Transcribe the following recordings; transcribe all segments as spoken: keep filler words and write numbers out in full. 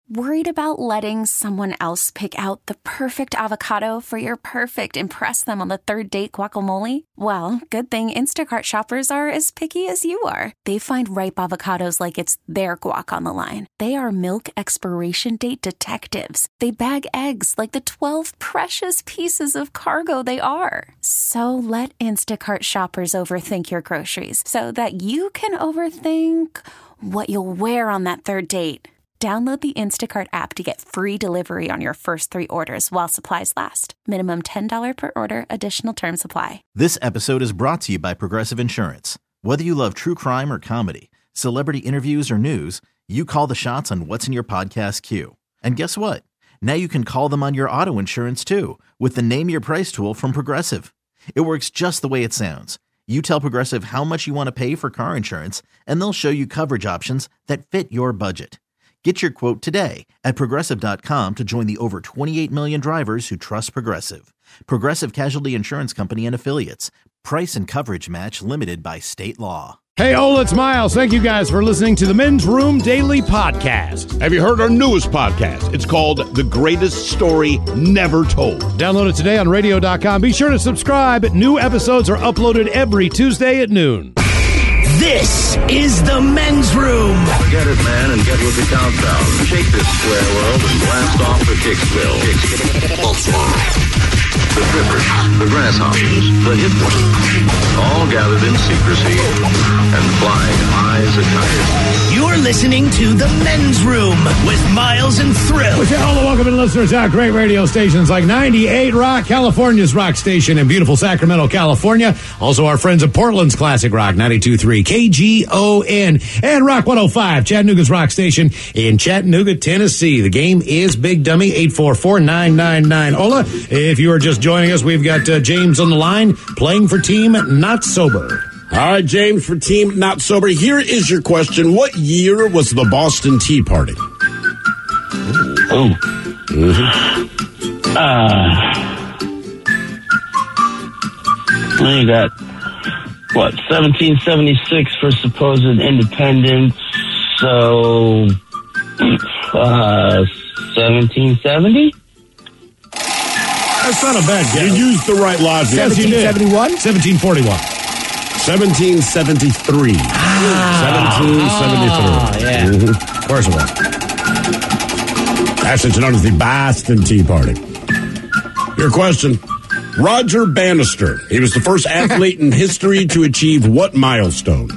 Worried about letting someone else pick out the perfect avocado for your perfect impress them on the third date guacamole? Well, good thing Instacart shoppers are as picky as you are. They find ripe avocados like it's their guac on the line. They are milk expiration date detectives. They bag eggs like the twelve precious pieces of cargo they are. So let Instacart shoppers overthink your groceries so that you can overthink what you'll wear on that third date. Download the Instacart app to get free delivery on your first three orders while supplies last. Minimum ten dollars per order. Additional terms apply. This episode is brought to you by Progressive Insurance. Whether you love true crime or comedy, celebrity interviews or news, you call the shots on what's in your podcast queue. And guess what? Now you can call them on your auto insurance too with the Name Your Price tool from Progressive. It works just the way it sounds. You tell Progressive how much you want to pay for car insurance, and they'll show you coverage options that fit your budget. Get your quote today at Progressive dot com to join the over twenty-eight million drivers who trust Progressive. Progressive Casualty Insurance Company and Affiliates. Price and coverage match limited by state law. Hey, Ola, it's Miles. Thank you guys for listening to the Men's Room Daily Podcast. Have you heard our newest podcast? It's called The Greatest Story Never Told. Download it today on radio dot com. Be sure to subscribe. New episodes are uploaded every Tuesday at noon. This is the Men's Room. Get it, man, and get with the countdown. Shake this square world and blast off the Kicksville. The Trippers, the Grasshoppers, the Hit Ones, all gathered in secrecy and flying high as a kite. You're listening to the Men's Room with Miles and Thrill. With all the welcome and listeners out great radio stations like ninety-eight Rock, California's rock station in beautiful Sacramento, California. Also our friends at Portland's Classic Rock, ninety-two point three K G O N, and Rock one oh five, Chattanooga's rock station in Chattanooga, Tennessee. The game is Big Dummy, eight four four, nine nine nine, O L A. If you are just joining us, we've got uh, James on the line playing for Team Not Sober. All right, James, for Team Not Sober, here is your question. What year was the Boston Tea Party? Oh. Mm-hmm. Uh, well, you got, what, seventeen seventy-six for supposed independence, so uh, seventeen seventy? That's not a bad guess. You used the right logic. seventeen seventy-one? seventeen forty-one. seventeen seventy-three. Ah, seventeen seventy-three. Oh, yeah. Mm-hmm. Of course it was. Actually, it's known as the Boston Tea Party. Your question. Roger Bannister. He was the first athlete in history to achieve what milestone?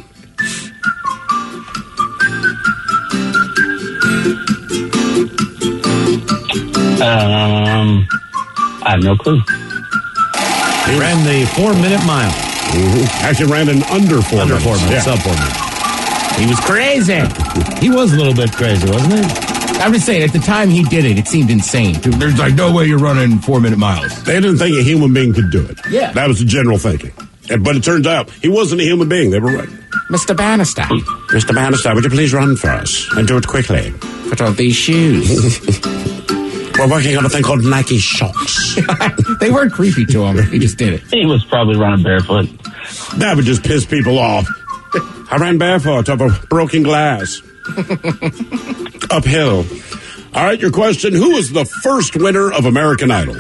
Um, I have no clue. He ran the four-minute mile. Mm-hmm. Actually ran an under four Under minutes. four minutes, Yeah. sub four minutes. He was crazy. He was a little bit crazy, wasn't he? I'm just saying, at the time he did it, it seemed insane. There's like no way you're running four-minute miles. They didn't think a human being could do it. Yeah. That was the general thinking. And- But it turns out he wasn't a human being. They were right. Mister Bannister, Mister Bannister, would you please run for us and do it quickly? put on these shoes. We're working on a thing called Nike Shocks. They weren't creepy to him. He just did it. He was probably running barefoot. That would just piss people off. I ran barefoot over broken glass. Uphill. All right, your question. Who was the first winner of American Idol?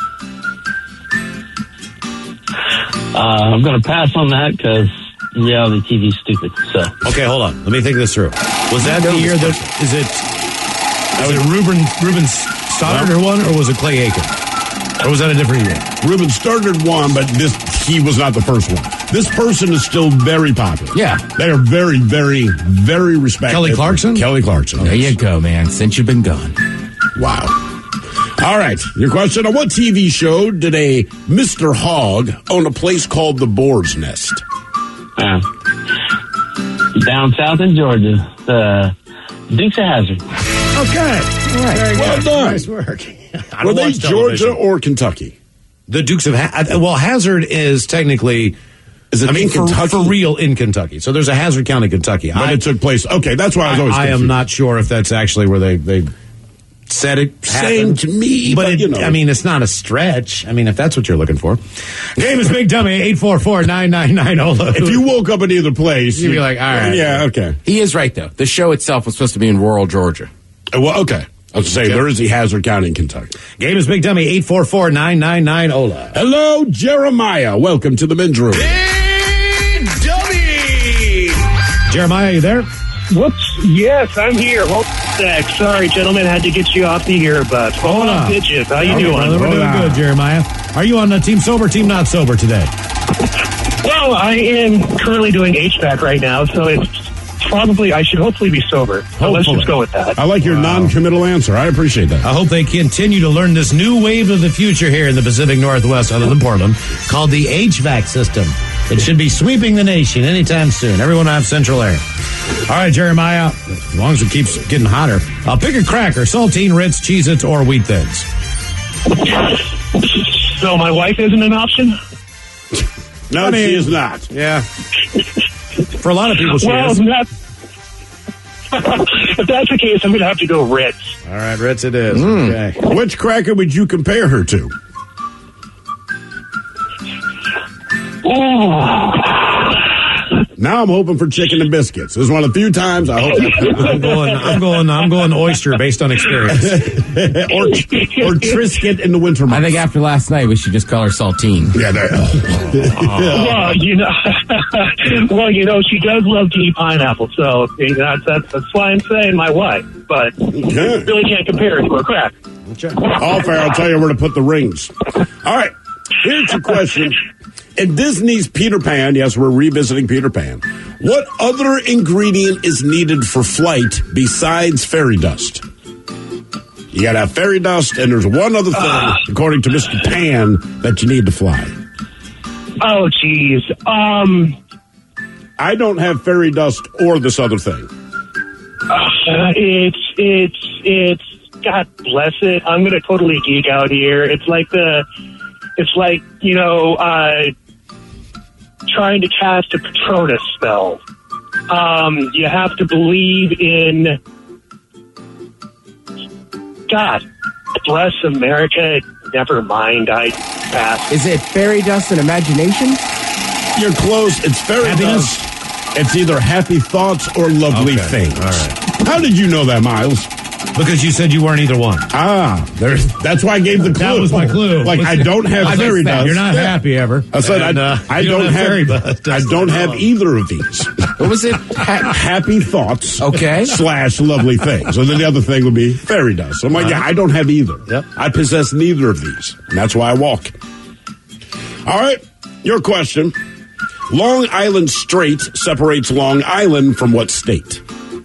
Uh, I'm going to pass on that because reality T V is stupid. So Okay, hold on. Let me think this through. Was that the year that, is it, was it Ruben, Ruben Stoddard or one, or was it Clay Aiken? Or was that a different year? Ruben started one, but this he was not the first one. This person is still very popular. Yeah. They are very, very, very respected. Kelly Clarkson? Kelly Clarkson. There yes. you go, man. Since you've been gone. Wow. All right. Your question. On what T V show did a Mister Hogg own a place called the Boar's Nest? uh, down south in Georgia, the Dukes of Hazzard. Okay. All right. Very Well good. done. Nice work. I Were don't they watch Georgia television. or Kentucky? The Dukes of ha- well, Hazard is technically, Is it I mean, in for, Kentucky? for real in Kentucky. So there's a Hazard County, Kentucky. But I, it took place. Okay, that's why I was always I, I confused. am not sure if that's actually where they, they said it Same happened. to me, but, but, it, you know. I mean, it's not a stretch. I mean, if that's what you're looking for. Game is Big Dummy, eight four four, nine nine nine, O L A. If you woke up in either place, You'd be like, all right. Yeah, okay. He is right, though. The show itself was supposed to be in rural Georgia. Uh, Well, okay. I was going to say, there is the Hazard County in Kentucky. Game is Big Dummy, eight four four, nine nine nine, O L A. Hello, Jeremiah. Welcome to the men's room. Big Dummy! Jeremiah, you there? Whoops. Yes, I'm here. Hold on a sec. Sorry, gentlemen, had to get you off the earbuds. Hold on, bitches. How you Okay, doing? brother, we're Hold doing on. good, Jeremiah. Are you on uh, Team Sober, Team Not Sober today? Well, I am currently doing H V A C right now, so it's probably, I should hopefully be sober. So let's Hopefully. just go with that. I like your Wow. non-committal answer. I appreciate that. I hope they continue to learn this new wave of the future here in the Pacific Northwest, other than Portland, called the H V A C system. It should be sweeping the nation anytime soon. Everyone will have central air. All right, Jeremiah, as long as it keeps getting hotter, I'll pick a cracker, saltine, Ritz, Cheez-Its, or Wheat Thins. So my wife isn't an option? No, I mean- she is not. Yeah. For a lot of people, she Well, is. that, if that's the case, I'm going to have to go Ritz. All right, Ritz it is. Okay. Which cracker would you compare her to? Now I'm hoping for chicken and biscuits. This is one of the few times I hope. I'm going. I'm going. I'm going oyster based on experience. or or Triscuit in the winter I months. think after last night, we should just call her Saltine. Yeah, there. Well, you know, well, you know, she does love to eat pineapple, so you know, that's, that's, that's why I'm saying my wife. But Okay. really can't compare it to a crack. All fair. I'll tell you where to put the rings. All right. Here's your question. In Disney's Peter Pan, yes, we're revisiting Peter Pan. What other ingredient is needed for flight besides fairy dust? You got to have fairy dust, and there's one other thing, uh, according to Mister Pan, that you need to fly. Oh, geez. Um, I don't have fairy dust or this other thing. uh, it's it's it's God bless it. I'm gonna totally geek out here. It's like the, it's like you know, uh, trying to cast a Patronus spell. Um, you have to believe in God bless America. Never mind. I pass. Is it fairy dust and imagination? You're close. It's fairy Happiness? dust. It's either happy thoughts or lovely Okay. things. All right. How did you know that, Miles? Because you said you weren't either one. Ah, there's. That's why I gave the clue. That was my clue. Like I don't have I fairy missed that. dust. You're not happy ever. I said And, I, uh, I you don't, have. fairy dust. I don't have either of these. What was it? Ha- Happy thoughts. Okay. Slash lovely things. And then the other thing would be fairy dust. So I'm like, yeah, I don't have either. Yep. I possess neither of these, and that's why I walk. All right, your question. Long Island Strait separates Long Island from what state?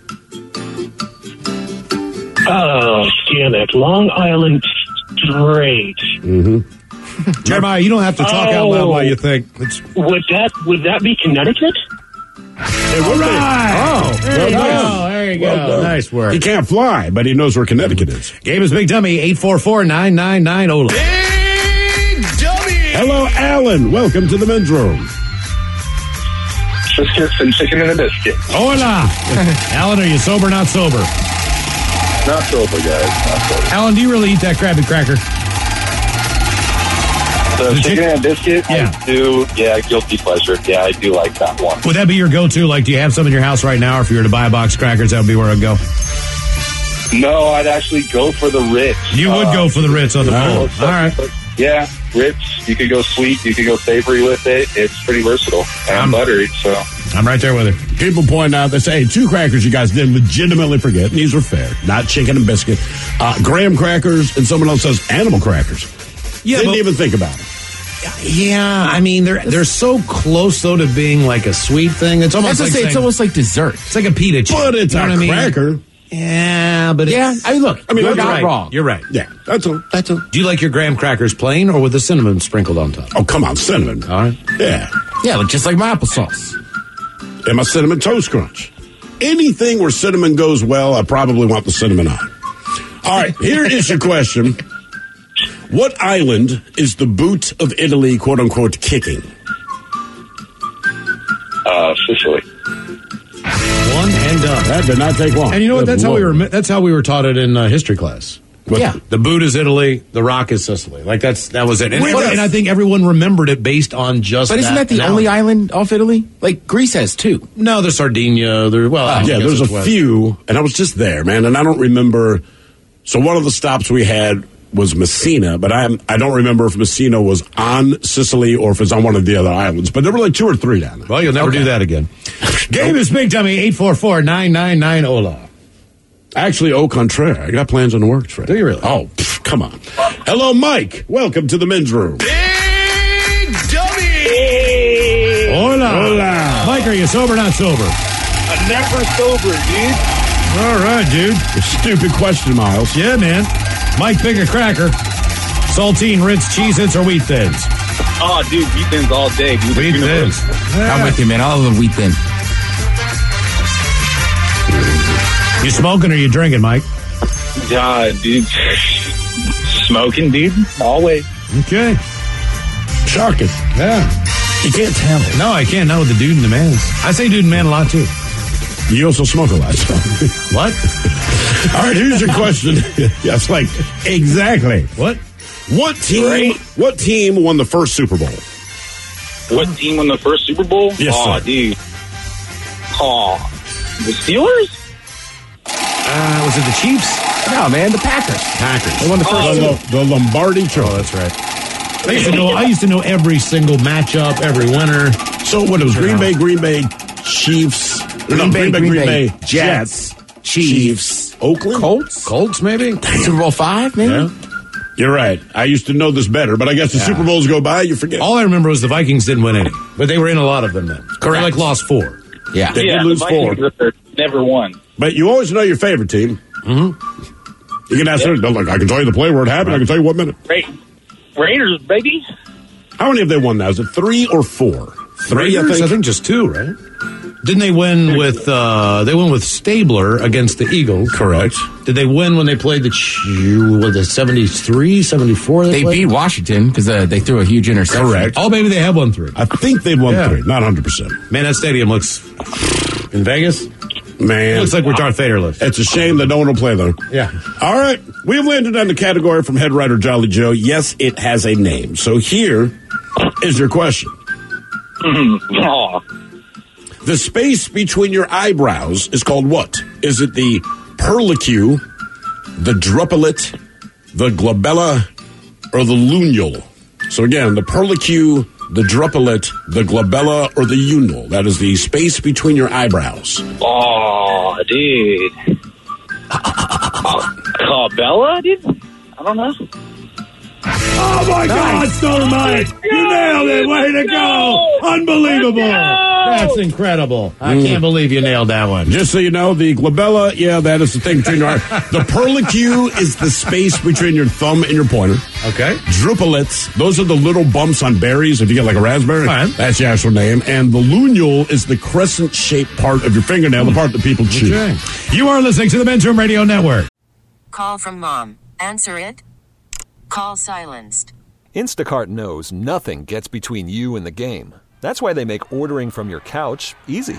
Oh, damn it. Long Island Strait. Jeremiah, you don't have to talk out loud Oh. while you think. It's, Would that would that be Connecticut? It would be. Oh, there you Well go. done. There you Well go. done. Nice work. He can't fly, but he knows where Connecticut is. Game is Big Dummy, eight four four, nine nine nine, O L A. Big Dummy! Hello, Alan. Welcome to the men's room. Biscuits and chicken and a biscuit. Hola. Alan, are you sober, not sober? Not sober, guys. Not sober. Alan, do you really eat that Krabby Cracker? So The chicken chick- and a biscuit, Yeah. I do. Yeah, guilty pleasure. Yeah, I do like that one. Would that be your go-to? Like, do you have some in your house right now? Or if you were to buy a box of crackers, that would be where I'd go. No, I'd actually go for the Ritz. You would Uh, go for the Ritz on the bowl. All right. Yeah, Ritz. You could go sweet. You could go savory with it. It's pretty versatile and I'm- buttery. So I'm right there with her. People point out, they say, hey, two crackers you guys didn't legitimately forget. And these are fair. Not chicken and biscuit. Uh, graham crackers, and someone else says animal crackers. Yeah, Didn't but- even think about it. Yeah, I mean, they're they're so close, though, to being like a sweet thing. It's almost That's like to say, it's saying- almost like dessert. it's like a pita chip. But it's You know a what I mean? cracker. Yeah, but Yeah, it's, I mean, look, I mean, you're that's not right. wrong. You're right. Yeah, that's all. That's all. Do you like your graham crackers plain or with the cinnamon sprinkled on top? Oh, come on, cinnamon. All right. Yeah. Yeah, like, just like my applesauce. And my cinnamon toast crunch. Anything where cinnamon goes well, I probably want the cinnamon on. All right, here is your question. What island is the boot of Italy, quote unquote, kicking? uh, Sicily. One and done. That did not take long. And you know what? Good That's how we Lord. were. That's how we were taught it in uh, history class. What- Yeah. The boot is Italy. The rock is Sicily. Like that's that was it. And, Really? and I think everyone remembered it based on just. But isn't that the only island off Italy? Like, Greece has two. No, there's Sardinia. There. Well, I Yeah, guess there's it's a west. few, and I was just there, man, and I don't remember So one of the stops we had was Messina, but I I don't remember if Messina was on Sicily or if it's on one of the other islands. But there were like two or three down there. Well, you'll never Okay. do that again. Game is Big Dummy, eight four four, nine nine nine, O L A. Actually, au contraire. I got plans in the works, Fred. Do you really? Oh, pff, come on. Hello, Mike. Welcome to the men's room. Big Dummy! Hola. Hola. Mike, are you sober or not sober? I'm never sober, dude. All right, dude. Stupid question, Miles. Yeah, man. Mike, pick a cracker. Saltine, Ritz, Cheez-Its, or Wheat Thins? Oh, dude, wheat thins all day, dude. Wheat Thins. I'm with you, man. All of the wheat thin. You smoking or you drinking, Mike? Uh, dude. Smoking, dude. Always. Okay. Shocking. Yeah. You can't tell. No, I can't. Not with the dude and the man. I say dude and man a lot, too. You also smoke a lot, so. What? All right, here's your question. Yes, like, exactly. What? What team, Right. what team won the first Super Bowl? What team won the first Super Bowl? Yes, oh, sir. dude. Oh, the Steelers? Uh, was it the Chiefs? No, man, the Packers. Packers. They won the first. The, the Lombardi Trophy. Oh, that's right. I used to know. I used to know every single matchup, every winner. So what, it was Green Bay, Green Bay, Chiefs. Green no, Bay, Green Bay, Green Green Bay, Bay, Jets, Jets, Chiefs, Oakland? Colts, Colts, maybe. Super Bowl five, maybe. Yeah. You're right. I used to know this better, but I guess the Yeah. Super Bowls go by, you forget. All I remember was the Vikings didn't win any, but they were in a lot of them then. Correct. They like lost four. Yeah. They yeah, did lose the four. Vikings are- never won. But you always know your favorite team. Mm-hmm. You can ask them, look, I can tell you the play where it happened. I can tell you what minute. Ra- Raiders, baby. How many have they won now? Is it three or four? Three, Raiders, I think. I think just two, right? Didn't they win with? uh They won with Stabler against the Eagles. Correct. Did they win when they played the Ch- what, the seventy-three, seventy-four? They, They played? beat Washington because uh, they threw a huge interception. Correct. Oh, maybe they have won three. I think they've won Yeah. three. Not one hundred percent. Man, that stadium looks in Vegas. Man. Looks like where Darth Vader lives. It's a shame that no one will play there. Yeah. All right. We have landed on the category from head writer Jolly Joe. Yes, it has a name. So here is your question. Oh, The space between your eyebrows is called what? Is it the perlicue, the drupelet, the glabella, or the lunule? So again, the perlicue, the drupelet, the glabella, or the unule. That is the space between your eyebrows. oh, dude. Oh, Bella, dude? I don't know. Oh my God, Stone Mike! You nailed it! Way to go! Unbelievable! That's incredible. I can't believe you nailed that one. Just so you know, the glabella, yeah, that is the thing between your eyes. The perlicue is the space between your thumb and your pointer. Okay. Drupelets, those are the little bumps on berries if you get like a raspberry. Fine. That's the actual name. And the lunule is the crescent-shaped part of your fingernail, the part that people chew. Okay. You are listening to the Men's Room Radio Network. Call from mom. Answer it. Call silenced. Instacart knows nothing gets between you and the game. That's why they make ordering from your couch easy.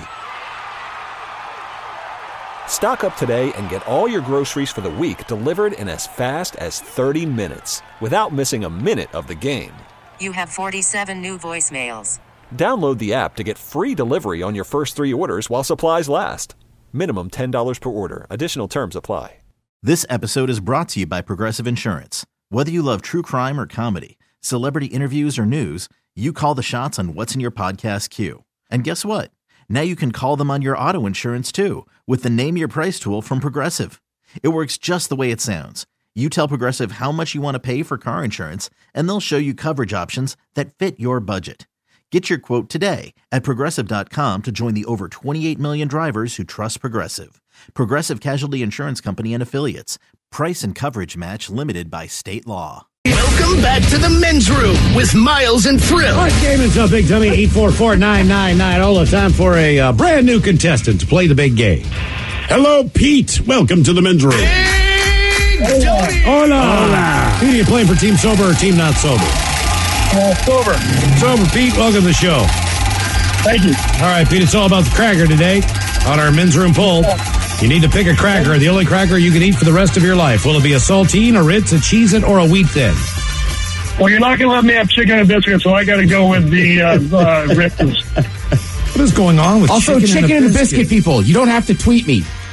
Stock up today and get all your groceries for the week delivered in as fast as thirty minutes without missing a minute of the game. You have forty-seven new voicemails. Download the app to get free delivery on your first three orders while supplies last. Minimum ten dollars per order. Additional terms apply. This episode is brought to you by Progressive Insurance. Whether you love true crime or comedy, celebrity interviews or news, you call the shots on what's in your podcast queue. And guess what? Now you can call them on your auto insurance too with the Name Your Price tool from Progressive. It works just the way it sounds. You tell Progressive how much you want to pay for car insurance, and they'll show you coverage options that fit your budget. Get your quote today at Progressive dot com to join the over twenty-eight million drivers who trust Progressive. Progressive Casualty Insurance Company and Affiliates. Price and coverage match limited by state law. Welcome back to the men's room with Miles and Thrill. All right, game is up, Big Dummy, eight four four, nine nine nine. All the time for a uh, brand new contestant to play the big game. Hello, Pete. Welcome to the men's room. Big Dummy. Hola. Hola. Pete, are you playing for Team Sober or Team Not Sober? Uh, sober. Sober, Pete, welcome to the show. Thank you. All right, Pete, it's all about the cracker today on our men's room poll. You need to pick a cracker, the only cracker you can eat for the rest of your life. Will it be a saltine, a Ritz, a Cheez-It, or a Wheat Thin? Well, you're not going to let me have chicken and biscuits, so I got to go with the uh, uh, Ritzes. What is going on with Also, chicken, chicken, and, and, the biscuit people. You don't have to tweet me.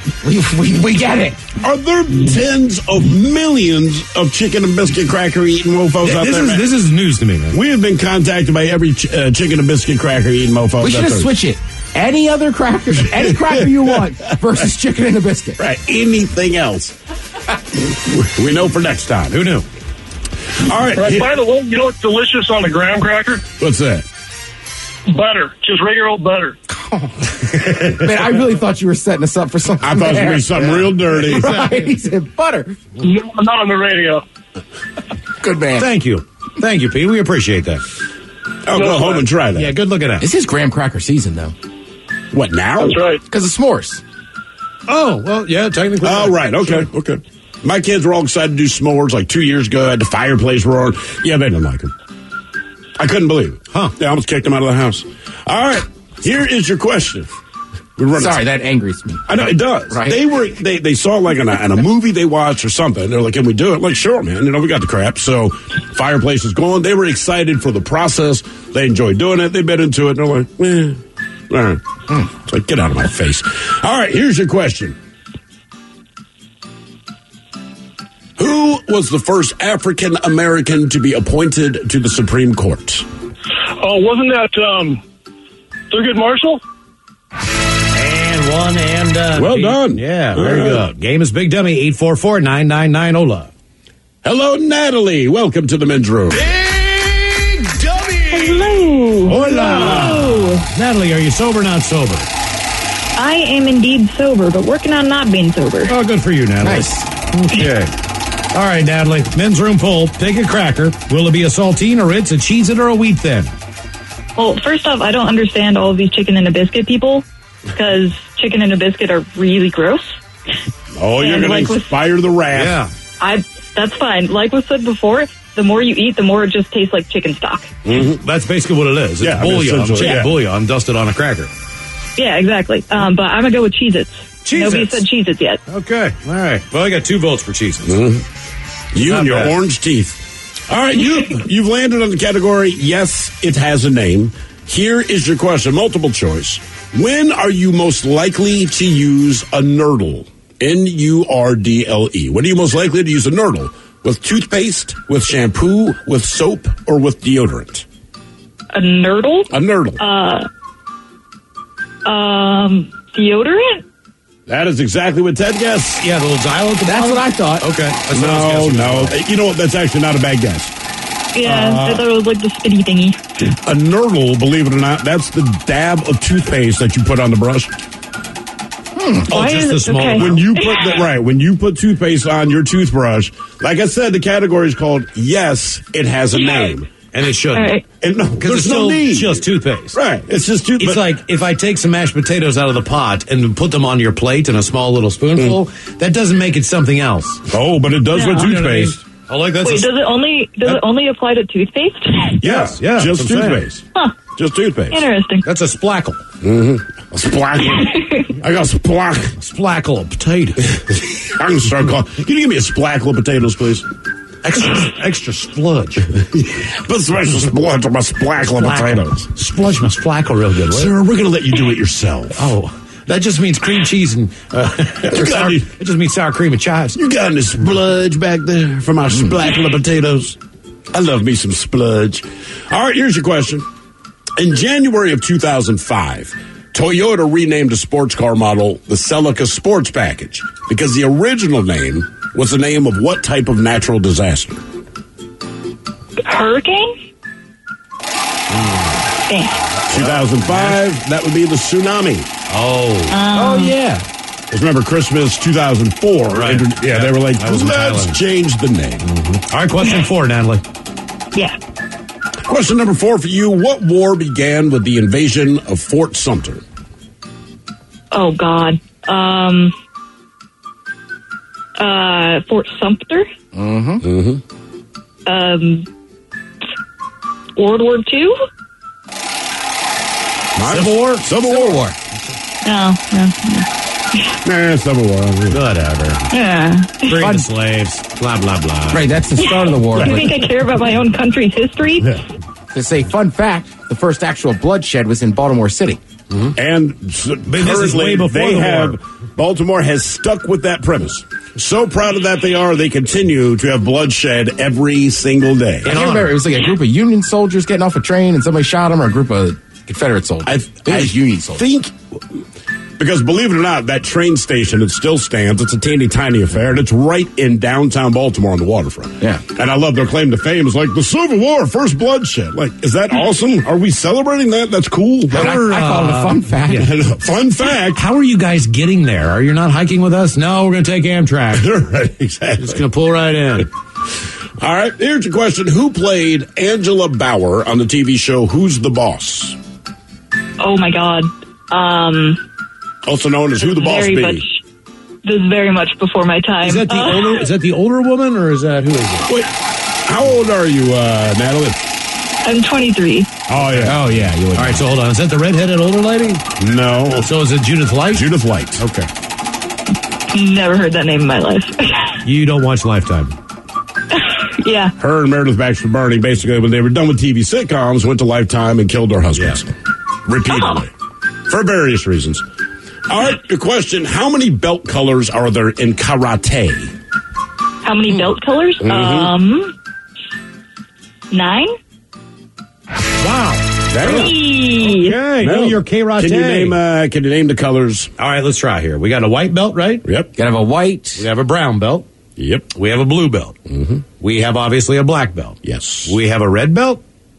We, we, we get it. Are there tens of millions of chicken and biscuit cracker eating mofos Th- out this there? is man? this is news to me, man. We have been contacted by every ch- uh, chicken and biscuit cracker eating mofos. We should out just there. switch it. Any other cracker, any cracker you want versus chicken and a biscuit. Right. Anything else. We know for next time. Who knew? All right. Right, by the way, you know what's delicious on a graham cracker? What's that? Butter. Just regular old butter. Man, I really thought you were setting us up for something. I thought it was going to be something real dirty. Right. He said butter. No, not on the radio. Good man. Thank you. Thank you, Pete. We appreciate that. Oh, go home and try that. Yeah, good looking at. This is graham cracker season, though. What, now? That's right. Because of s'mores. Oh, well, yeah, technically. Oh, right. Okay. Sure. Okay. My kids were all excited to do s'mores like two years ago. I had the fireplace roaring. Yeah, they didn't like them. I couldn't believe it. Huh. They almost kicked them out of the house. All right. Here is your question. We're running Sorry, that angers me. I know it does. Right? They were they, they saw like in a, in a movie they watched or something. They're like, "Can we do it?" Like, sure, man. You know, we got the crap. So, fireplace is going. They were excited for the process. They enjoyed doing it. They've been into it. And they're like, "Eh, all right." Hmm. It's like, get out of my face. All right. Here's your question. Who was the first African American to be appointed to the Supreme Court? Oh, wasn't that um, Thurgood Marshall? And one and done. Well Pete. done. Yeah, All very right. good. Game is Big Dummy, eight four four, nine nine nine, O L A. Hello, Natalie. Welcome to the men's room. Big dummy. Hello. Hola. Hello. Natalie, are you sober or not sober? I am indeed sober, but working on not being sober. Oh, good for you, Natalie. Nice. Okay. All right, Natalie. Men's room poll. Take a cracker. Will it be a saltine, a Ritz, a Cheez-It, or a wheat thin? Well, first off, I don't understand all of these chicken and a biscuit people, because chicken and a biscuit are really gross. Oh, you're And going like to with- inspire the wrath. Yeah. I that's fine. Like was said before, the more you eat, the more it just tastes like chicken stock. Mm-hmm. That's basically what it is. It's Yeah, I mean, bouillon, essentially, chicken yeah. bouillon dusted on a cracker. Yeah, exactly. Um, but I'm gonna go with Cheez-Its. Cheez-Its. Nobody said Cheez-Its yet. Okay. All right. Well, I got two votes for Cheez-Its. Mm-hmm. You Not and your bad. orange teeth. All right, you, you've landed on the category, yes, it has a name. Here is your question, multiple choice. When are you most likely to use a nurdle? N U R D L E. When are you most likely to use a nurdle? With toothpaste, with shampoo, with soap, or with deodorant? A nurdle? A nurdle. Uh, um, deodorant? That is exactly what Ted guessed. Yeah, the little dial at the That's bottom? what I thought. Okay. That's what I No, was guessing. no. You know what? That's actually not a bad guess. Yeah, Uh, I thought it was like the spitty thingy. A nurdle, believe it or not, that's the dab of toothpaste that you put on the brush. Oh, Why just is the it- small okay. amount. When you put the, right, when you put toothpaste on your toothbrush, like I said, the category is called yes, it has a name. And it shouldn't. All right. And no, Because there's it's no still need. just toothpaste. Right. It's just toothpaste. It's like if I take some mashed potatoes out of the pot and put them on your plate in a small little spoonful, that doesn't make it something else. Oh, but it does with No. You know what I mean? toothpaste. Oh, like that's Wait, a, does it only does it only apply to toothpaste? Yes, yeah, just that's what I'm saying. toothpaste. Huh. Just toothpaste. Interesting. that's a splackle. A splackle. I got a splack. Splackle of potatoes. I'm gonna start calling. Can you give me a splackle of potatoes, please? extra, extra spludge. Put special spludge on my splackle of potatoes. Spludge my splackle real good. Right? Sir, we're gonna let you do it yourself. Oh, that just means cream cheese and uh, or sour, any- it just means sour cream and chives. You got any spludge back there for my splackle of potatoes? I love me some spludge. All right, here's your question. In January of two thousand five, Toyota renamed a sports car model the Celica Sports Package because the original name was the name of what type of natural disaster? Hurricane? Dang. two thousand five, that would be the tsunami. Oh, Oh, yeah. Because remember, Christmas two thousand four. Right. inter- Yeah, Yeah, they were like, that was in let's Thailand. change the name. all right. Question four, Natalie. Yeah. Question number four for you. What war began with the invasion of Fort Sumter? Oh God. Um. Uh, Fort Sumter. Mm-hmm. Mm-hmm. Um. World War Two. Civil War? Civil War. War. No. No. Nah, Civil War. Whatever. Yeah. Free the slaves. Blah blah blah. Right, that's the start of the war. You but think I care about my own country's history? to say, fun fact, the first actual bloodshed was in Baltimore City. Mm-hmm. And so this is way currently before they the have, war. Baltimore has stuck with that premise. So proud of that they are, they continue to have bloodshed every single day. I can't remember, it was like a group of Union soldiers getting off a train and somebody shot them, or a group of Confederate soldiers. I, I think it was Union soldiers. think, because believe it or not, that train station, it still stands. It's a teeny tiny affair, and it's right in downtown Baltimore on the waterfront. Yeah. And I love their claim to fame. It's like the Civil War, first bloodshed. Like, is that awesome? Are we celebrating that? That's cool. I, I call it a fun fact. Yeah. Fun fact. How are you guys getting there? Are you not hiking with us? No, we're going to take Amtrak. Right, exactly. Just going to pull right in. All right, here's your question. Who played Angela Bauer on the T V show Who's the Boss? Oh my God. Um, Also known as Who the Boss very Be. much. This is very much before my time. Is that the Uh, older? Is that the older woman, or is that who is it? Wait, how old are you, uh, Natalie? I'm twenty-three. Oh, yeah. Oh, yeah. You All right, so hold on. Is that the redheaded older lady? No. So is it Judith Light? Judith Light. Okay. Never heard that name in my life. You don't watch Lifetime. Yeah. Her and Meredith Baxter Barney, basically, when they were done with T V sitcoms, went to Lifetime and killed their husbands. Repeatedly. For various reasons. All right, your question. How many belt colors are there in karate? How many belt colors? Mhm. Um, nine? Wow. Hey. Okay, No. know your karate. Can you name? Uh, can you name the colors? All right, let's try here. We got a white belt, right? Yep. Gotta have a white. We have a brown belt. Yep. We have a blue belt. Mm-hmm. We have obviously a black belt. Yes. We have a red belt,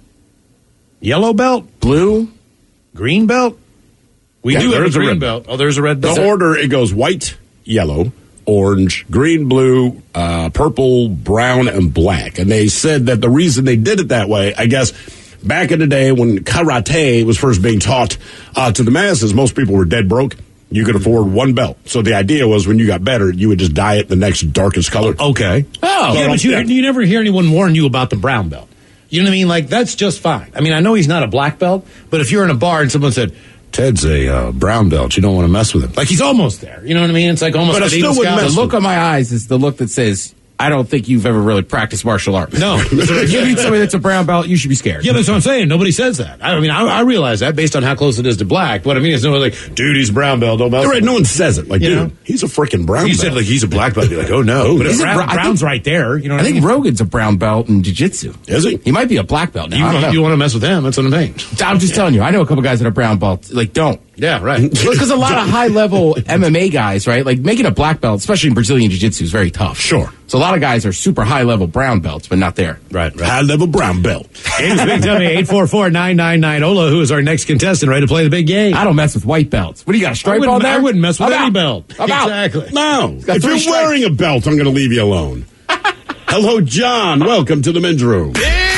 yellow belt, Blue. green belt. We Yeah, do have a there's a green red belt. Oh, there's a red The belt. order, it goes white, yellow, orange, green, blue, uh, purple, brown, and black. And they said that the reason they did it that way, I guess, back in the day when karate was first being taught uh, to the masses, most people were dead broke. You could afford one belt. So the idea was when you got better, you would just dye it the next darkest color. Okay. Oh. Yeah, but you, Yeah. you never hear anyone warn you about the brown belt. You know what I mean? Like, that's just fine. I mean, I know he's not a black belt, but if you're in a bar and someone said, Ted's a uh, brown belt, you don't want to mess with him. Like, he's almost there. You know what I mean? It's like almost But I like still Eagle wouldn't Scout. mess The look on my eyes is the look that says, I don't think you've ever really practiced martial arts. No. If you meet somebody that's a brown belt, you should be scared. Yeah, that's what I'm saying. Nobody says that. I mean, I, I realize that based on how close it is to black. But I mean, it's no like, dude, he's brown belt. Don't mess You're with right, him. no one says it. Like, You dude, know? he's a freaking brown You belt. said like he's a black belt. You're like, oh no. But Is if it brown, bra- I brown's think- right there. You know what I I think mean? Rogan's a brown belt in jiu-jitsu. Is he? He might be a black belt now. You, I don't know. you want to mess with him? That's what I'm saying. I'm just telling you. I know a couple guys that are brown belts. Like, don't. Yeah, right. Because a lot of high-level M M A guys, right? Like, making a black belt, especially in Brazilian jiu-jitsu, is very tough. Sure. So a lot of guys are super high-level brown belts, but not there. Right, right. High level brown belt. Games Big Dummy, eight four four, nine nine nine. Ola, who is our next contestant, ready to play the big game. I don't mess with white belts. What do you got, a I stripe wouldn't, on there? I wouldn't mess with I'm any out. belt. I'm out. Exactly. No. got If three you're stripes. wearing a belt, I'm going to leave you alone. Hello, John. Welcome to the men's room.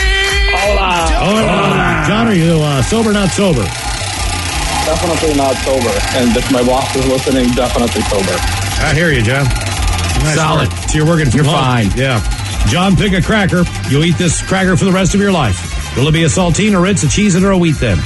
Hola. Oh, John, are you uh, sober, not sober? Definitely not sober. And if my boss is listening, definitely sober. I hear you, John. Nice Solid. work. So you're working from You're home. fine. Yeah. John, pick a cracker. You'll eat this cracker for the rest of your life. Will it be a saltine, a Ritz, a Cheez-It, or a Wheat Thin?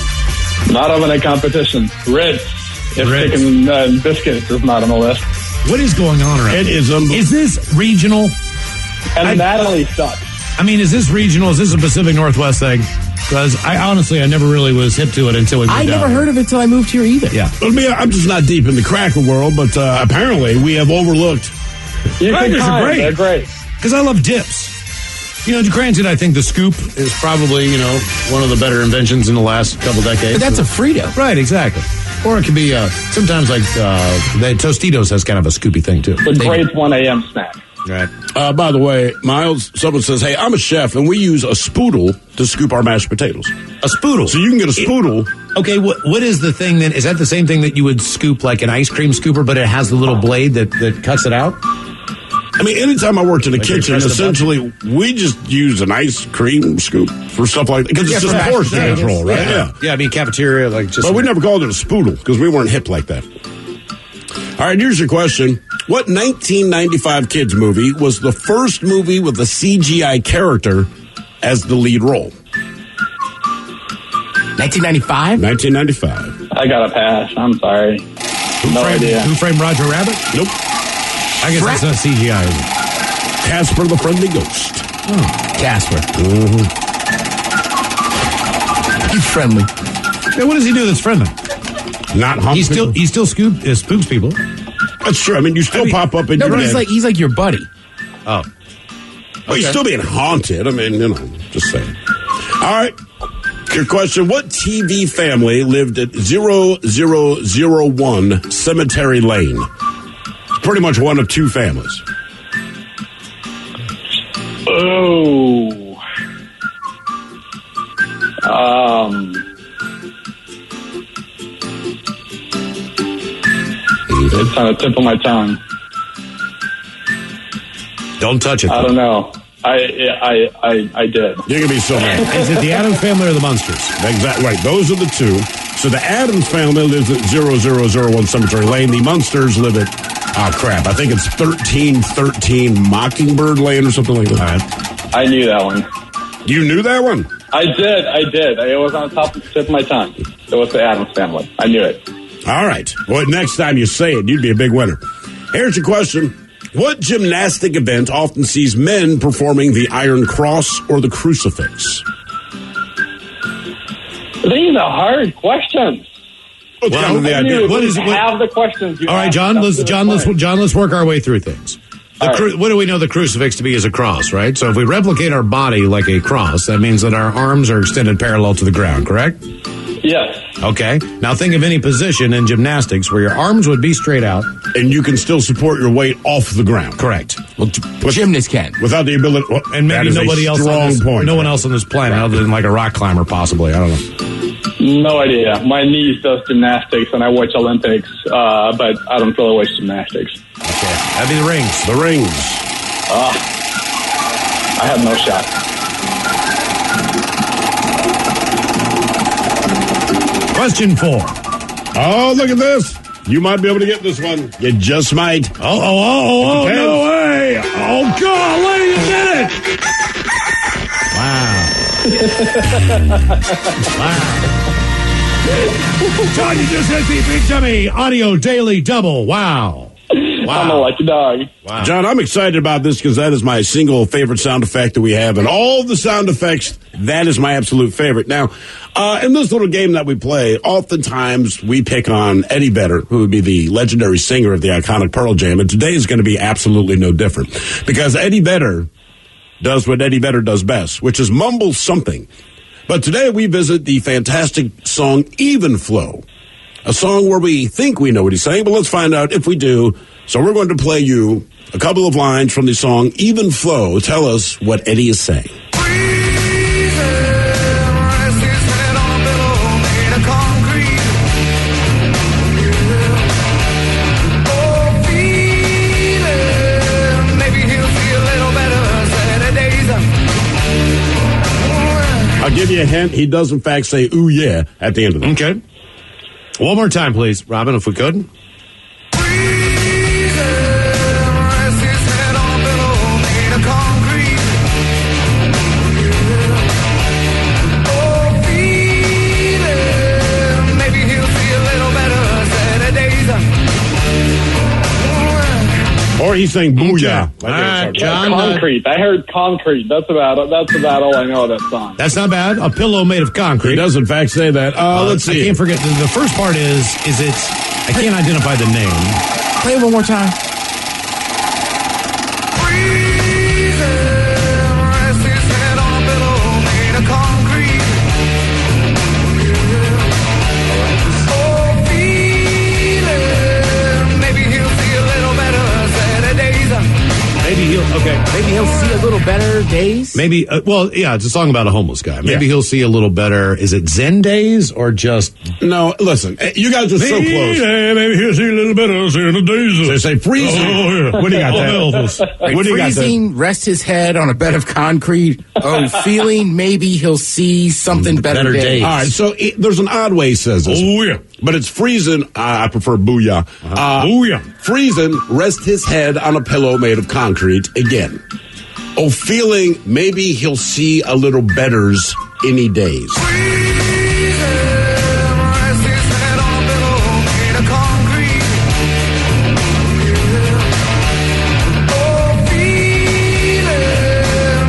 Not having a competition. Ritz. If Ritz. chicken uh, and biscuits is not on the list. What is going on around It here? is unbelievable. Is this regional? And I- Natalie sucks. I mean, is this regional? Is this a Pacific Northwest thing? Because I honestly, I never really was hip to it until we moved I down never here. heard of it until I moved here either. Yeah. Well, me, I'm just not deep in the cracker world, but uh, apparently we have overlooked. You Crackers can are kind. great. They're great. Because I love dips. You know, granted, I think the scoop is probably, you know, one of the better inventions in the last couple decades. But that's a Frito. Right, exactly. Or it could be uh, sometimes like uh, the Tostitos has kind of a scoopy thing too. The great one a.m. snack. Right. Uh, by the way, Miles, someone says, hey, I'm a chef, and we use a spoodle to scoop our mashed potatoes. A spoodle. So you can get a spoodle. Okay, what what is the thing then? Is that the same thing that you would scoop like an ice cream scooper, but it has the little blade that, that cuts it out? I mean, anytime I worked in the Like you kitchen, press the essentially, we just use an ice cream scoop for stuff like that. Because it's Yeah, just for mashed portion potatoes. control, right? Yeah. Yeah. Yeah, I mean cafeteria, like just. But we never called it a spoodle because we weren't hip like that. All right, here's your question. What nineteen ninety-five kids movie was the first movie with a C G I character as the lead role? nineteen ninety-five? nineteen ninety-five. I got to pass. I'm sorry. Who No framed, idea. Who framed Roger Rabbit? Nope. I guess that's not C G I. Is it? Casper the Friendly Ghost. Casper. Mm-hmm. He's friendly. Yeah, what does he do that's friendly? Not hump He still people? he still scoop, uh, spooks people. That's true. I mean, you still I mean, pop up in no, your but he's head. like he's like your buddy. Oh. Well, he's Okay. still being haunted. I mean, you know, just saying. All right. Your question, what T V family lived at zero zero zero one Cemetery Lane? It's pretty much one of two families. Oh. Um. It's on the tip of my tongue. Don't touch it. I don't know. I I I I did. You're going to be so mad. Is it the Addams family or the Munsters? Exactly right. Those are the two. So the Addams family lives at zero zero zero one Cemetery Lane. The Munsters live at, oh, crap, I think it's thirteen thirteen Mockingbird Lane or something like that. I knew that one. You knew that one? I did. I did. It was on top of the tip of my tongue. It was the Addams family. I knew it. All right. Well, next time you say it, you'd be a big winner. Here's your question. What gymnastic event often sees men performing the Iron Cross or the crucifix? These are hard questions. What's Well, kind of the I idea? knew what we is it- what- have the questions. You All right, asked John. up Let's to this John. Let's point. John. Let's work our way through things. The All cru- right. What do we know the crucifix to be as a cross, right? So if we replicate our body like a cross, that means that our arms are extended parallel to the ground, correct? Yes. Okay. Now think of any position in gymnastics where your arms would be straight out. And you can still support your weight off the ground. Correct. Well, g- gymnasts can. Without the ability. Well, And that maybe is a nobody else on strong this, point. no one else on this planet other than like a rock climber, possibly. I don't know. No idea. My niece does gymnastics, and I watch Olympics, uh, but I don't really watch gymnastics. Okay. That'd be the rings. The rings. Uh, I have no shot. Question four. Oh, look at this. You might be able to get this one. You just might. Oh, oh, oh, oh, It no way. Oh, God, Lenny, you did it. Wow. Wow. John, you just hit the Big Dummy Audio Daily Double. Wow. I'm a lucky dog. Wow. John, I'm excited about this because that is my single favorite sound effect that we have. And all the sound effects, that is my absolute favorite. Now, uh, in this little game that we play, oftentimes we pick on Eddie Vedder, who would be the legendary singer of the iconic Pearl Jam. And today is going to be absolutely no different because Eddie Vedder does what Eddie Vedder does best, which is mumble something. But today we visit the fantastic song Even Flow, a song where we think we know what he's saying, but let's find out if we do. So we're going to play you a couple of lines from the song Even Flow. Tell us what Eddie is saying. I'll give you a hint. He does, in fact, say, ooh, yeah, at the end of it. Okay. One more time, please, Robin, if we could. Or he's saying booyah. Okay. Like All right, that. John. uh, Concrete. I heard concrete. That's about that's about all I know of that song. That's not bad. A pillow made of concrete. He does, in fact, say that. Uh, Uh, let's see. I can't forget. The, the first part is, is it, I can't identify the name. Play it one more time. Maybe he'll, okay. Maybe he'll see a little better days. Maybe, uh, well, yeah, it's a song about a homeless guy. Maybe Yeah. he'll see a little better. Is it Zen days or just? No, listen. eh, You guys are so close. Maybe he'll see a little better Zen days. They say freezing. Oh, yeah. What do you got there? Oh, Elvis. What do you got there? Freezing, rest his head on a bed of concrete. Oh, feeling maybe he'll see something better, Better days. days. All right, so it, there's an odd way he says this. Oh, yeah. But it's freezing. I, I prefer booyah. Uh, Booyah. Freezing, rest his head on a pillow made of concrete again. Oh, feeling maybe he'll see a little betters any days.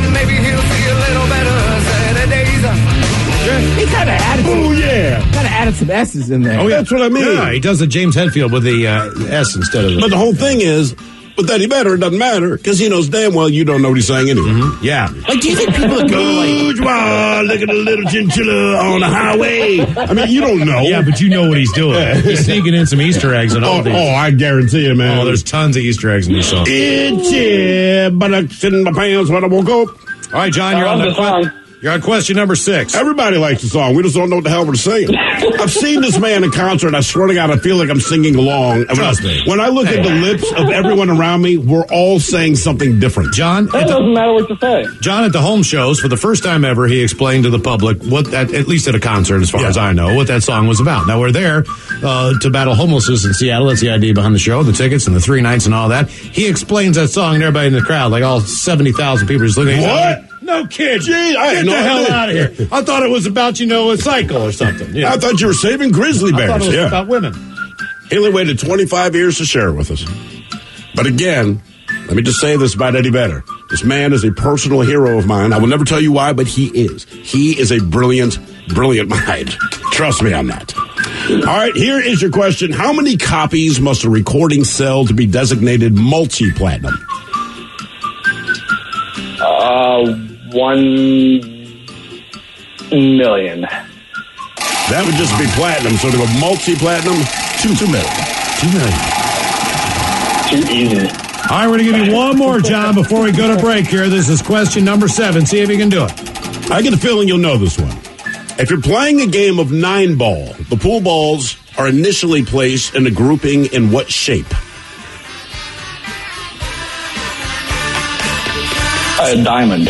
He kind of added Oh, yeah. kind of added got some S's in there. Oh, yeah. That's what I mean. Yeah, he does the James Hetfield with the uh, S instead of the... But the whole thing is, with Eddie Vedder, it doesn't matter, because he knows damn well you don't know what he's saying anyway. Mm-hmm. Yeah. Like, do you think people that go like... Wow, look at the little chinchilla on the highway. I mean, you don't know. Yeah, but you know what he's doing. He's sneaking in some Easter eggs and all oh, these. Oh, I guarantee you, man. Oh, there's tons of Easter eggs in these songs. Itchy, but I shit in my pants when I woke up. All right, John, you're on, the que- you're on question number six. Everybody likes the song. We just don't know what the hell we're singing. I've seen this man in concert. I swear to God, I feel like I'm singing along. Trust me. When I look Hey. at the lips of everyone around me, we're all saying something different. John, That doesn't matter what you say. John at the home shows, for the first time ever, he explained to the public what, at, at least at a concert, as far Yeah. as I know, what that song was about. Now, we're there uh, to battle homelessness in Seattle. That's the idea behind the show, the tickets and the three nights and all that. He explains that song, and everybody in the crowd, like all seventy thousand people, just looking at each other. What? No kid. Gee, I Get had the no hell idea. out of here. I thought it was about, you know, a cycle or something. You know. I thought you were saving grizzly I bears. thought it was yeah. about women. He only waited twenty-five years to share it with us. But again, let me just say this about Eddie Vedder. This man is a personal hero of mine. I will never tell you why, but he is. He is a brilliant, brilliant mind. Trust me on that. All right, here is your question. How many copies must a recording sell to be designated multi-platinum? Uh, one million. That would just be platinum. So to go multi-platinum, two, two million. Two million. Too easy. All right, we're going to give you one more, John, before we go to break here. This is question number seven. See if you can do it. I get a feeling you'll know this one. If you're playing a game of nine ball, the pool balls are initially placed in a grouping in what shape? A diamond.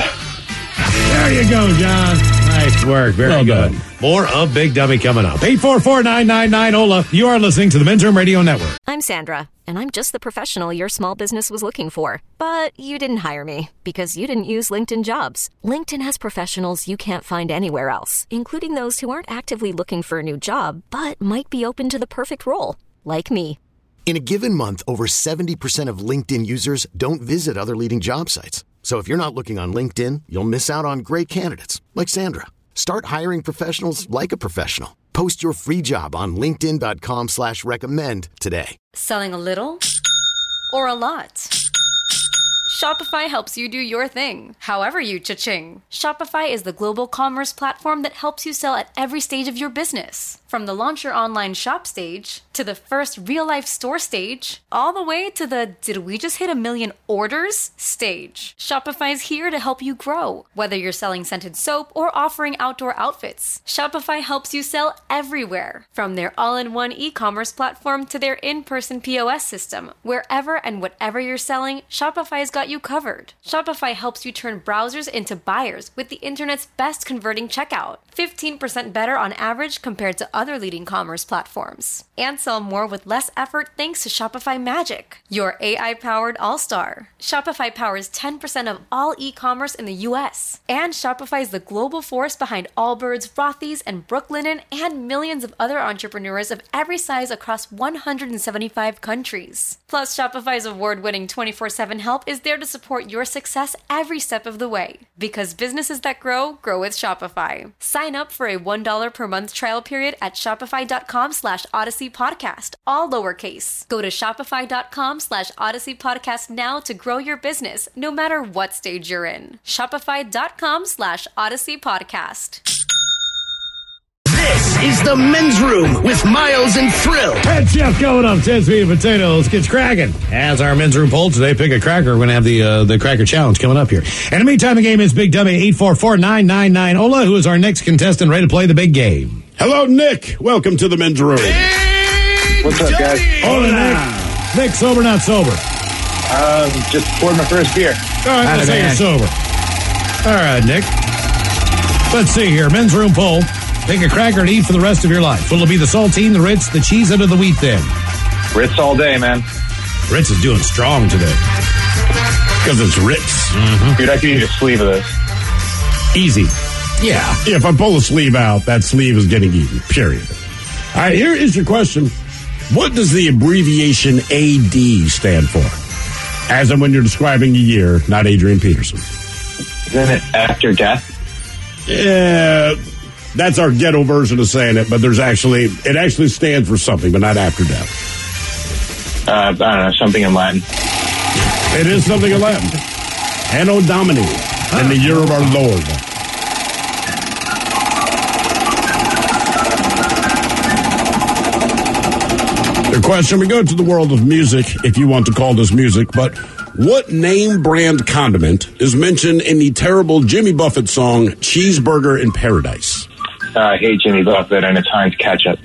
There you go, John. Nice work. Very Well good. done. More of Big Dummy coming up. eight four four, nine nine nine, O L A. You are listening to the Men's Room Radio Network. I'm Sandra, and I'm just the professional your small business was looking for. But you didn't hire me because you didn't use LinkedIn Jobs. LinkedIn has professionals you can't find anywhere else, including those who aren't actively looking for a new job, but might be open to the perfect role, like me. In a given month, over seventy percent of LinkedIn users don't visit other leading job sites. So if you're not looking on LinkedIn, you'll miss out on great candidates like Sandra. Start hiring professionals like a professional. Post your free job on linkedin.com slash recommend today. Selling a little or a lot? Shopify helps you do your thing, however you cha-ching. Shopify is the global commerce platform that helps you sell at every stage of your business. From the launch your online shop stage, to the first real-life store stage, all the way to the did we just hit a million orders stage. Shopify's here to help you grow. Whether you're selling scented soap or offering outdoor outfits, Shopify helps you sell everywhere. From their all-in-one e-commerce platform to their in-person P O S system, wherever and whatever you're selling, Shopify's got you covered. Shopify helps you turn browsers into buyers with the internet's best converting checkout. fifteen percent better on average compared to other leading commerce platforms. And sell more with less effort thanks to Shopify Magic, your A I-powered all-star. Shopify powers ten percent of all e-commerce in the U S. And Shopify is the global force behind Allbirds, Rothy's, and Brooklinen, and millions of other entrepreneurs of every size across one hundred seventy-five countries. Plus, Shopify's award-winning twenty-four seven help is there to support your success every step of the way. Because businesses that grow, grow with Shopify. Sign up for a one dollar per month trial period at shopify.com slash Odyssey Podcast, all lowercase. Go to shopify.com slash Odyssey Podcast now to grow your business, no matter what stage you're in. Shopify.com slash Odyssey Podcast. This is the Men's Room with Miles and Thrill. Head chef coming up, ten sweet potatoes. Gets cracking. As our Men's Room poll today, pick a cracker. We're going to have the uh, the cracker challenge coming up here. And in the meantime, the game is Big Dummy, eight four four, nine nine nine, O L A, who is our next contestant ready to play the big game. Hello, Nick. Welcome to the Men's Room. What's up, guys? Hola, Nick. Nick, sober, not sober? Um, just poured my first beer. All right, let's say you're sober. All right, Nick. Let's see here. Men's Room poll. Pick a cracker to eat for the rest of your life. Will it be the saltine, the Ritz, the cheese out of the wheat thin? Ritz all day, man. Ritz is doing strong today. Because it's Ritz. Mm-hmm. Dude, I could eat a sleeve of this. Easy. Yeah. yeah. If I pull the sleeve out, that sleeve is getting eaten, period. All right, here is your question. What does the abbreviation A D stand for? As in when you're describing a year, not Adrian Peterson. Isn't it after death? Yeah. That's our ghetto version of saying it, but there's actually, it actually stands for something, but not after death. Uh, I don't know, something in Latin. It is something in Latin. Anno Domini, in the year of our Lord. The question, we go to the world of music, if you want to call this music, but what name brand condiment is mentioned in the terrible Jimmy Buffett song, Cheeseburger in Paradise? Uh, I hate Jimmy Buffett, and it's Heinz ketchup.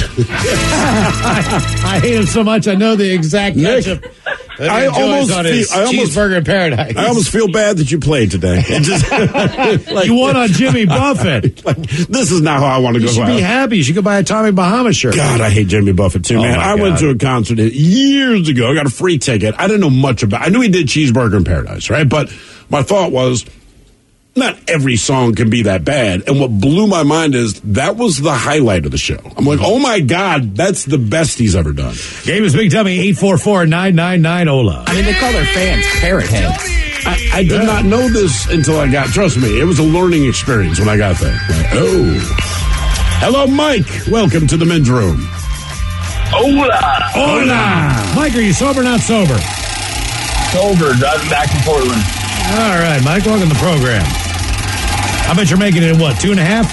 I, I hate him so much, I know the exact ketchup. that I he enjoys almost on feel, his I almost, Cheeseburger in Paradise. I almost feel bad that you played today. It just, like, you won on Jimmy Buffett. Like, this is not how I want to you go. You should out. be happy. You should go buy a Tommy Bahama shirt. God, I hate Jimmy Buffett too, oh man. I God. went to a concert years ago. I got a free ticket. I didn't know much about. I knew he did Cheeseburger in Paradise, right? But my thought was, not every song can be that bad. And what blew my mind is that was the highlight of the show. I'm like, oh my God, that's the best he's ever done. Game is Big Dummy, eight four four, nine nine nine, O L A. I mean, they call their fans parrot heads. I, I did yeah. not know this until I got, trust me, it was a learning experience when I got there. Like, oh. Hello, Mike. Welcome to the men's room. Hola. Hola. Mike, are you sober or not sober? Sober, driving back to Portland. All right, Mike, welcome to the program. I bet you're making it in what, two and a half?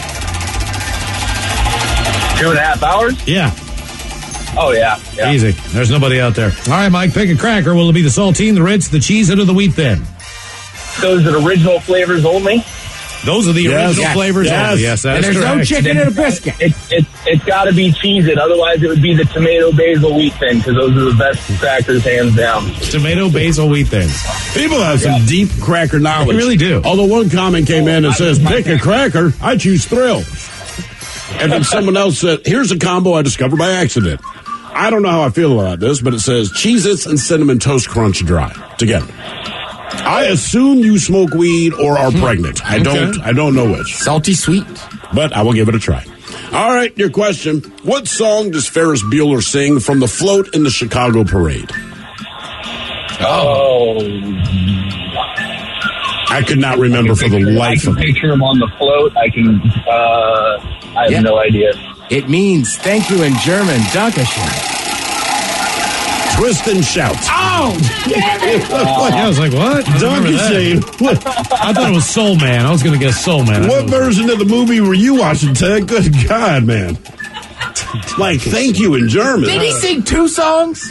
Two and a half hours? Yeah. Oh, yeah. yeah. Easy. There's nobody out there. All right, Mike, pick a cracker. Will it be the saltine, the Ritz, the cheese, or the wheat thin? Those are original flavors only? Those are the yes. original yes. flavors yes. only. Yes, that and is there's correct. no chicken in a biscuit. It, it, it's got to be Cheez-It. Otherwise, it would be the tomato basil wheat thin, because those are the best crackers, hands down. Tomato basil wheat thins. People have some yeah. deep cracker knowledge. They really do. Although one comment came in and says, pick a cracker, I choose Thrill. And then someone else said, here's a combo I discovered by accident. I don't know how I feel about this, but it says Cheez-Its and Cinnamon Toast Crunch dry together. I assume you smoke weed or are pregnant. I don't okay. I don't know which. Salty sweet. But I will give it a try. All right, your question. What song does Ferris Bueller sing from the float in the Chicago parade? Oh. I could not remember for the life of me. I can picture him on the float. I can, uh, I have yeah. no idea. It means thank you in German, Dankeschön. Twist and shout. Oh! uh, I was like, what? Dankeschön. I thought it was Soul Man. I was going to guess Soul Man. What version of the movie were you watching, Ted? Good God, man. Like, thank you in German. Did he sing two songs?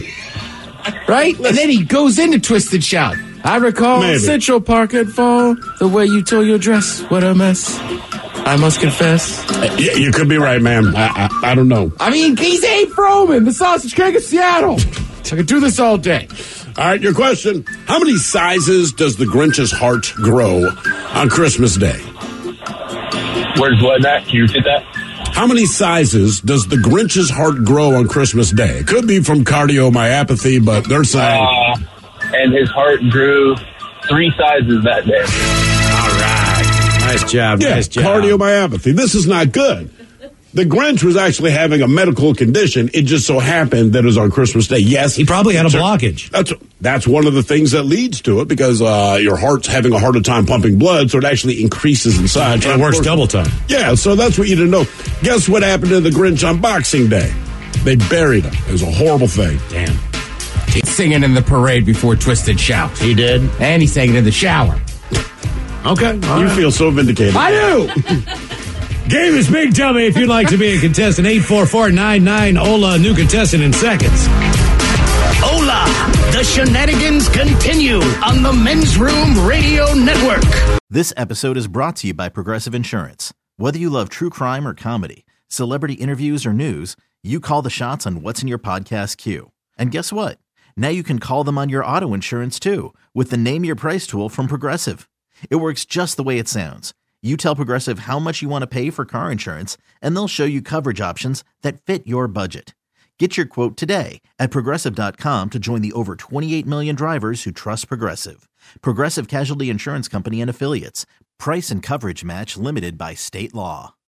Right? And then he goes into Twist and Shout. I recall Maybe. Central Park at fall, the way you tore your dress, what a mess. I must confess. Uh, yeah, you could be right, man. I, I, I don't know. I mean, he's Abe Froman, the Sausage King of Seattle. I could do this all day. All right, your question. How many sizes does the Grinch's heart grow on Christmas Day? Where's what, Matt? Can you repeat that? How many sizes does the Grinch's heart grow on Christmas Day? It could be from cardiomyopathy, but they're saying... Uh, and his heart grew three sizes that day. All right. Nice job. Yeah, nice job. Cardiomyopathy. This is not good. The Grinch was actually having a medical condition. It just so happened that it was on Christmas Day. Yes. He probably had a blockage. That's that's one of the things that leads to it because uh, your heart's having a harder time pumping blood, so it actually increases in size. It works double time. Yeah, so that's what you didn't know. Guess what happened to the Grinch on Boxing Day? They buried him. It was a horrible thing. Damn. He's singing in the parade before Twisted Shout. He did? And he sang it in the shower. Okay. You right. feel so vindicated. I do. Game is Big Dummy. If you'd like to be a contestant, eight four four nine nine O L A, new contestant in seconds. Hola! The shenanigans continue on the Men's Room Radio Network. This episode is brought to you by Progressive Insurance. Whether you love true crime or comedy, celebrity interviews or news, you call the shots on what's in your podcast queue. And guess what? Now you can call them on your auto insurance too with the Name Your Price tool from Progressive. It works just the way it sounds. You tell Progressive how much you want to pay for car insurance, and they'll show you coverage options that fit your budget. Get your quote today at Progressive dot com to join the over twenty-eight million drivers who trust Progressive. Progressive Casualty Insurance Company and Affiliates. Price and coverage match limited by state law.